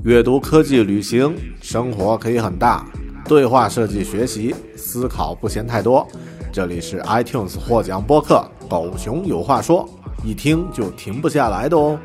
阅读、科技、旅行，生活可以很大。对话设计学习，思考不嫌太多。这里是 iTunes 获奖播客《狗熊有话说》，一听就停不下来的哦。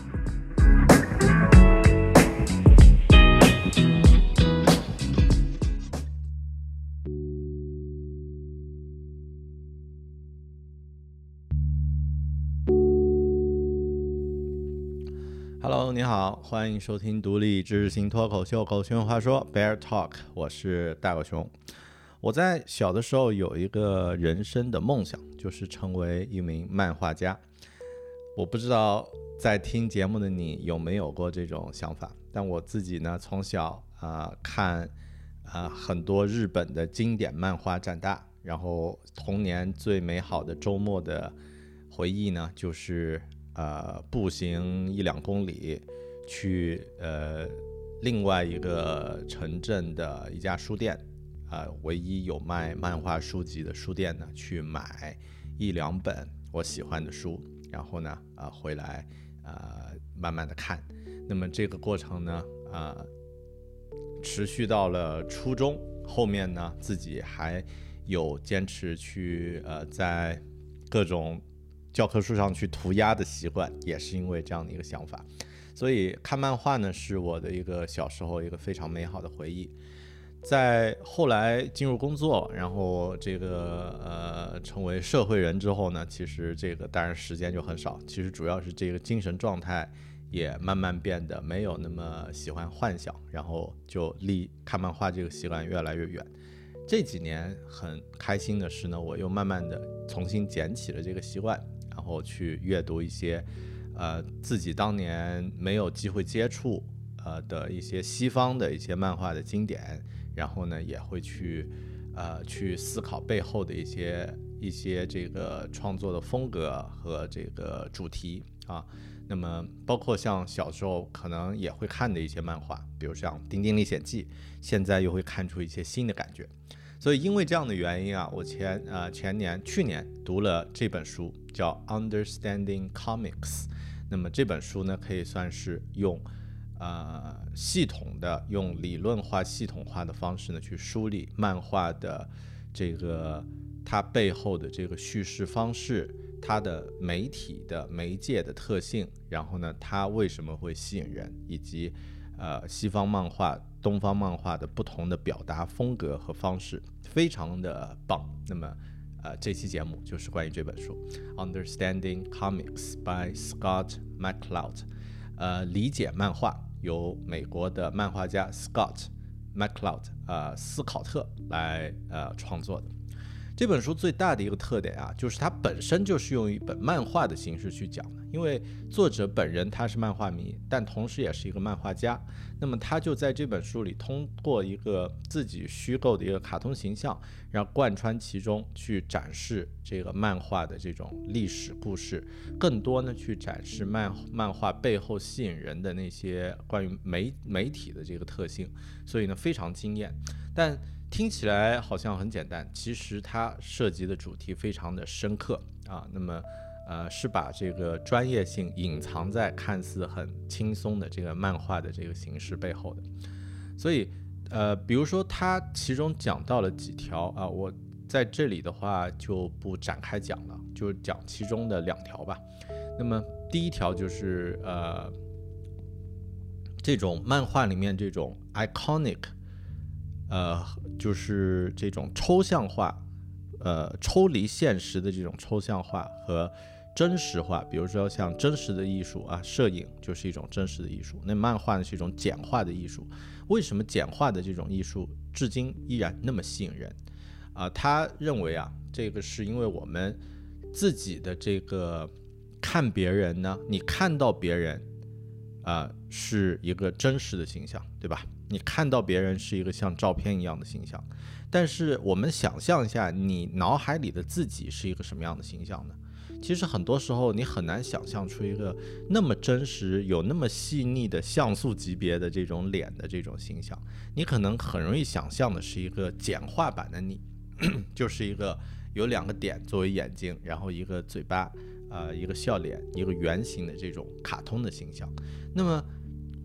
Hello， 你好，欢迎收听独立知识型脱口秀《狗熊有话说》Bear Talk， 我是大狗熊。我在小的时候有一个人生的梦想，就是成为一名漫画家。我不知道在听节目的你有没有过这种想法，但我自己呢，从小看很多日本的经典漫画长大，然后童年最美好的周末的回忆呢，就是步行1-2公里去另外一个城镇的一家书店，唯一有卖漫画书籍的书店呢，去买1-2本我喜欢的书，然后呢回来慢慢的看。那么这个过程呢持续到了初中，后面呢自己还有坚持去在各种教科书上去涂鸦的习惯，也是因为这样的一个想法。所以看漫画呢，是我的一个小时候一个非常美好的回忆。在后来进入工作，然后这个成为社会人之后呢，其实这个当然时间就很少，其实主要是这个精神状态也慢慢变得没有那么喜欢幻想，然后就离看漫画这个习惯越来越远。这几年很开心的是呢，我又慢慢的重新捡起了这个习惯，然后去阅读一些自己当年没有机会接触的一些西方的一些漫画的经典，然后呢也会去思考背后的一些这个创作的风格和这个主题啊。那么包括像小时候可能也会看的一些漫画，比如像《丁丁历险记》，现在又会看出一些新的感觉。所以因为这样的原因啊，我去年读了这本书，叫 Understanding Comics。那么这本书呢，可以算是用系统的、用理论化、系统化的方式呢，去梳理漫画的这个它背后的这个叙事方式，它的媒体的媒介的特性，然后呢，它为什么会吸引人，以及西方漫画、东方漫画的不同的表达风格和方式，非常的棒。那么这期节目就是关于这本书 Understanding Comics by Scott McCloud， 理解漫画，由美国的漫画家 Scott McCloud 斯考特来创作的。这本书最大的一个特点啊，就是它本身就是用一本漫画的形式去讲的。因为作者本人他是漫画迷，但同时也是一个漫画家，那么他就在这本书里通过一个自己虚构的一个卡通形象，然后贯穿其中，去展示这个漫画的这种历史故事，更多呢去展示漫画背后吸引人的那些关于媒体的这个特性，所以呢非常惊艳。但听起来好像很简单，其实它涉及的主题非常的深刻啊。那么是把这个专业性隐藏在看似很轻松的这个漫画的这个形式背后的。所以比如说它其中讲到了几条啊，我在这里的话就不展开讲了，就讲其中的2条吧。那么第一条就是这种漫画里面这种 iconic就是这种抽象化抽离现实的这种抽象化和真实化。比如说像真实的艺术啊，摄影就是一种真实的艺术，那漫画呢是一种简化的艺术。为什么简化的这种艺术至今依然那么吸引人他认为这个是因为我们自己的这个看别人呢，你看到别人是一个真实的形象，对吧？你看到别人是一个像照片一样的形象，但是我们想象一下，你脑海里的自己是一个什么样的形象呢？其实很多时候你很难想象出一个那么真实、有那么细腻的像素级别的这种脸的这种形象，你可能很容易想象的是一个简化版的你，就是一个有2个点作为眼睛，然后一个嘴巴，一个笑脸，一个圆形的这种卡通的形象。那么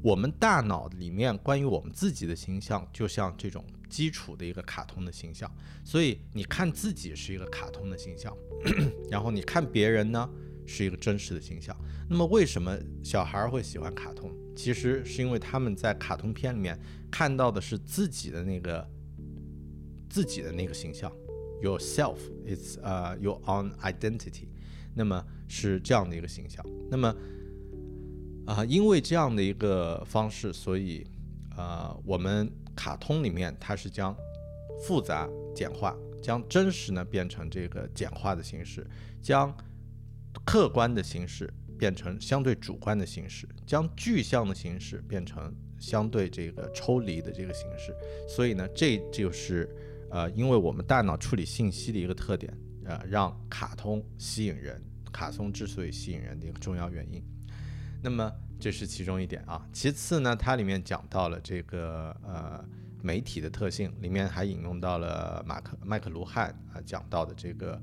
我们大脑里面关于我们自己的形象就像这种基础的一个卡通的形象，所以你看自己是一个卡通的形象然后你看别人呢是一个真实的形象。那么为什么小孩会喜欢卡通？其实是因为他们在卡通片里面看到的是自己的那个形象， yourself is your own identity， 那么是这样的一个形象。那么因为这样的一个方式，所以我们卡通里面它是将复杂简化，将真实呢变成这个简化的形式，将客观的形式变成相对主观的形式，将具象的形式变成相对这个抽离的这个形式。所以呢，这就是因为我们大脑处理信息的一个特点，让卡通吸引人，卡通之所以吸引人的一个重要原因。那么这是其中一点啊。其次呢，它里面讲到了这个媒体的特性，里面还引用到了麦克卢汉讲到的这个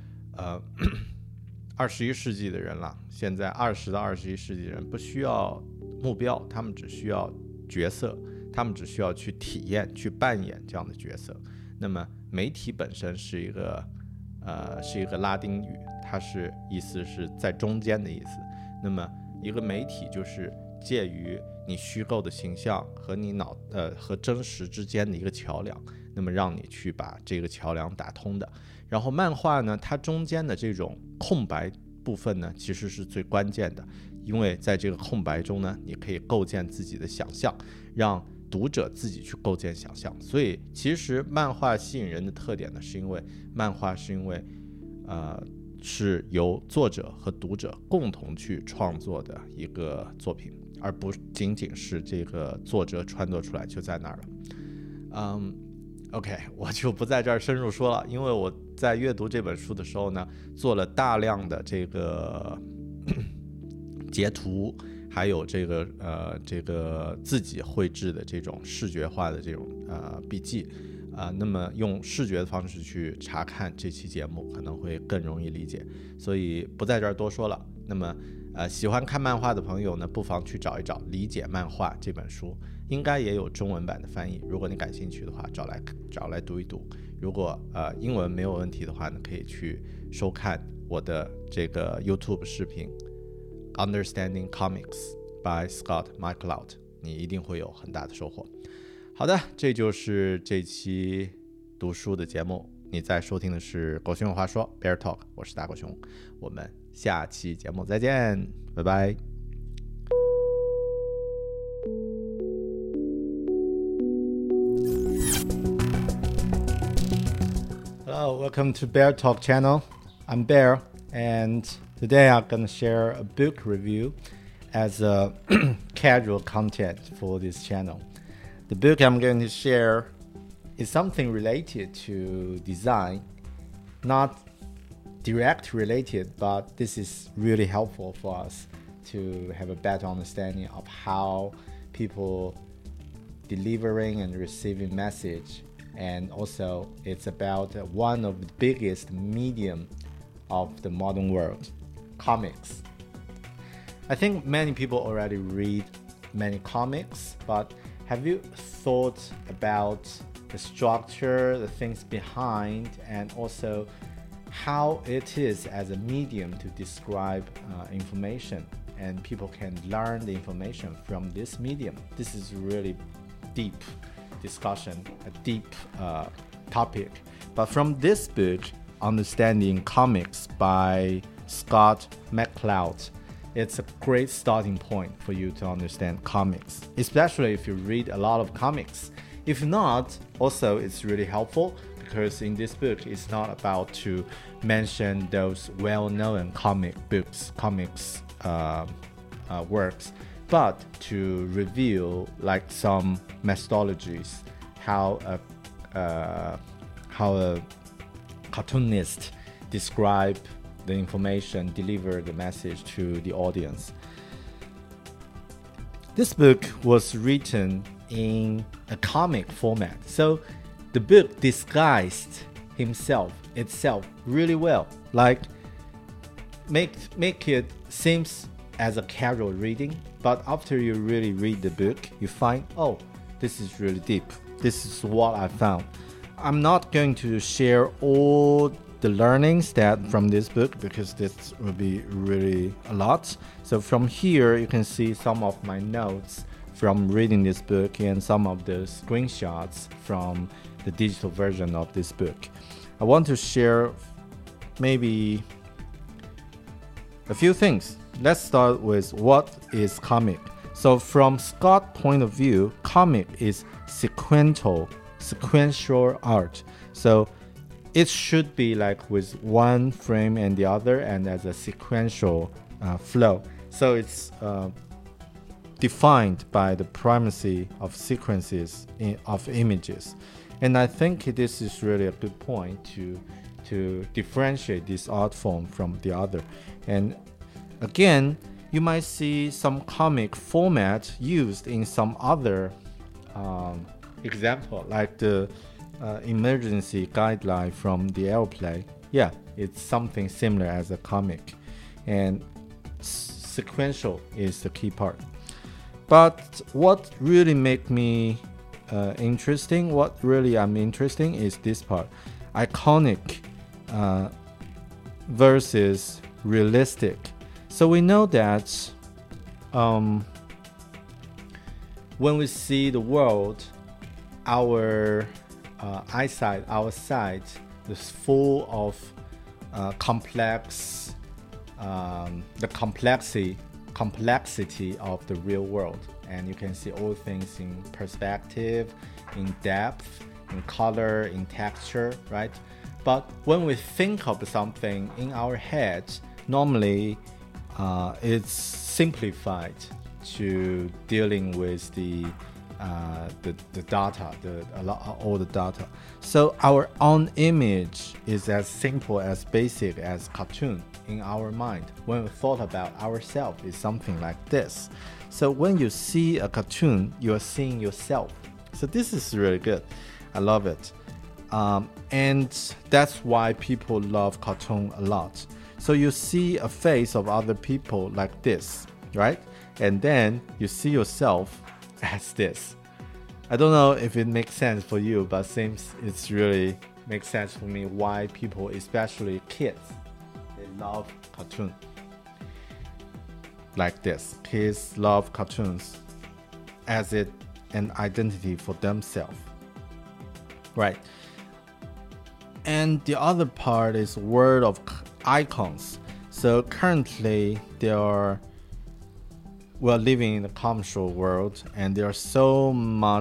21世纪的人了，现在20到21世纪的人不需要目标，他们只需要角色，他们只需要去体验、去扮演这样的角色。那么媒体本身是一个拉丁语，它是意思是在中间的意思。那么一个媒体就是介于你虚构的形象和你和真实之间的一个桥梁，那么让你去把这个桥梁打通的。然后漫画呢，它中间的这种空白部分呢，其实是最关键的，因为在这个空白中呢，你可以构建自己的想象，让读者自己去构建想象。所以其实漫画吸引人的特点呢，是因为漫画是因为是由作者和读者共同去创作的一个作品，而不仅仅是这个作者创作出来就在那儿了。OK， 我就不在这儿深入说了，因为我在阅读这本书的时候呢，做了大量的这个截图，还有这个自己绘制的这种视觉化的这种笔记。那么用视觉的方式去查看这期节目可能会更容易理解，所以不在这儿多说了。那么喜欢看漫画的朋友呢，不妨去找一找《理解漫画》这本书，应该也有中文版的翻译，如果你感兴趣的话找来读一读。如果英文没有问题的话呢，可以去收看我的这个 YouTube 视频 Understanding Comics by Scott McCloud， 你一定会有很大的收获。好的，这就是这期读书的节目。你在收听的是狗熊有话说 Bear Talk， 我是大狗熊，我们下期节目再见，拜拜。Hello, welcome to Bear Talk channel. I'm Bear, and today I'm going to share a book review as a casual content for this channel.The book I'm going to share is something related to design, not direct related, but this is really helpful for us to have a better understanding of how people delivering and receiving message. And also it's about one of the biggest medium of the modern world, comics. I think many people already read many comics, but have you thought about the structure, the things behind, and also how it is as a medium to describe information, and people can learn the information from this medium? This is really deep discussion, a deep topic. But from this book, Understanding Comics by Scott McCloud, it's a great starting point for you to understand comics, especially if you read a lot of comics. If not, also it's really helpful because in this book it's not about to mention those well-known comics works, but to reveal like some methodologies, how a cartoonist describe the information, deliver the message to the audience. This book was written in a comic format, so the book disguised itself really well, like make it seems as a casual reading, but after you really read the book, you find, oh, this is really deep. This is what I found. I'm not going to share all the learnings that from this book because this will be really a lot. So from here, you can see some of my notes from reading this book and some of the screenshots from the digital version of this book. I want to share maybe a few things. Let's start with what is comic. So from Scott's point of view, comic is sequential art. So it should be like with one frame and the other and as a sequential flow. So it's defined by the primacy of sequences of images. And I think this is really a good point to differentiate this art form from the other. And again, you might see some comic format used in some other example, like the emergency guideline from the airplane. Yeah, it's something similar as a comic. And sequential is the key part. But what really make me interesting, what really I'm interesting is this part. Iconic versus realistic. So we know that when we see the world, our eyesight, our sight is full of complex, the complexity of the real world. And you can see all things in perspective, in depth, in color, in texture, right? But when we think of something in our head, normally it's simplified to dealing with the data, all the data. So our own image is as simple, as basic as cartoon in our mind. When we thought about ourselves, is something like this. So when you see a cartoon, you are seeing yourself. So this is really good. I love it. And that's why people love cartoon a lot. So you see a face of other people like this, right? And then you see yourself as this. I don't know if it makes sense for you, but seems it's really makes sense for me why people, especially kids, they love cartoon like this. Kids love cartoons as it an identity for themselves, right? And the other part is world of icons. So currently we're living in the commercial world, and there are so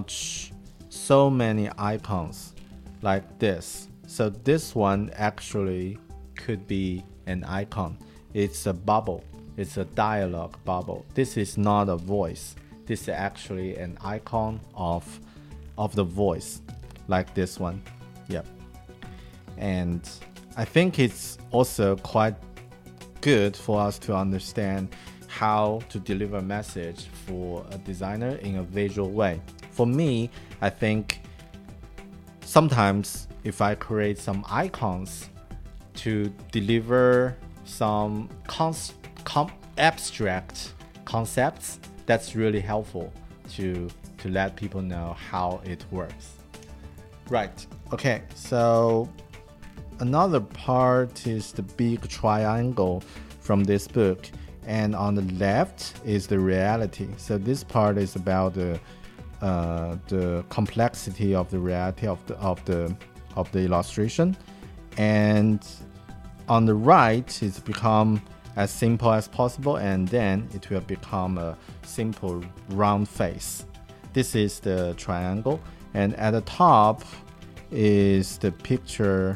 many icons like this. So this one actually could be an icon. It's a bubble. It's a dialogue bubble. This is not a voice. This is actually an icon of the voice, like this one. Yep. And I think it's also quite good for us to understand how to deliver a message for a designer in a visual way. For me, I think sometimes if I create some icons to deliver some abstract concepts, that's really helpful to let people know how it works. Right. Okay, so another part is the big triangle from this book, and on the left is the reality. So this part is about the complexity of the reality of the illustration, and on the right it's become as simple as possible, and then it will become a simple round face. This is the triangle, and at the top is the picture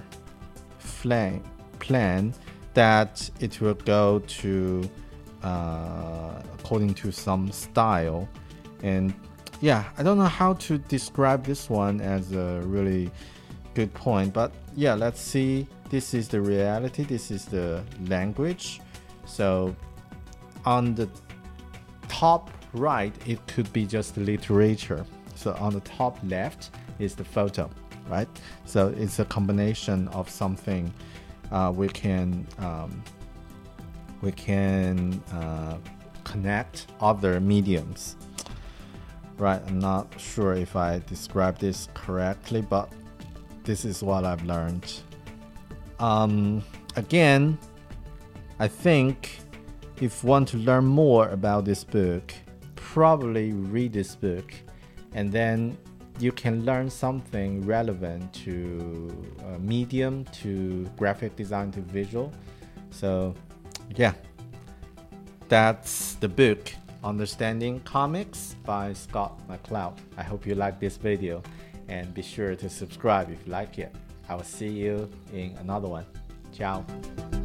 plan that it will go to according to some style. And yeah, I don't know how to describe this one as a really good point, but yeah, let's see. This is the reality, this is the language. So on the top right, it could be just literature. So on the top left is the photo, right? So it's a combination of something connect other mediums. Right, I'm not sure if I described this correctly, but this is what I've learned. Again, I think if you want to learn more about this book, probably read this book, and then you can learn something relevant to medium, to graphic design, to visual. So yeah, that's the book, Understanding Comics by Scott McCloud. I hope you like this video, and be sure to subscribe if you like it. I will see you in another one. Ciao.